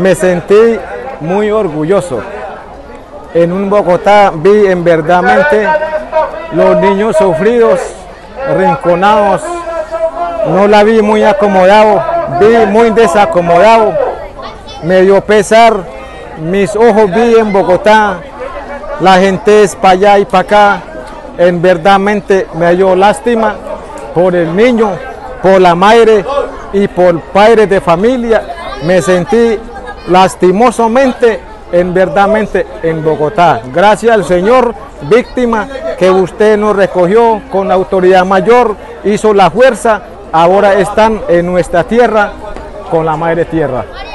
me sentí muy orgulloso. En un Bogotá vi en verdadmente los niños sufridos, rinconados. No la vi muy acomodado, vi muy desacomodado. Me dio pesar, mis ojos vi en Bogotá, la gente es para allá y para acá. En verdadmente me dio lástima por el niño, por la madre y por padres de familia. Me sentí lastimosamente en Bogotá. Gracias al Señor, víctima, que usted nos recogió con la autoridad mayor, hizo la fuerza, ahora están en nuestra tierra con la madre tierra.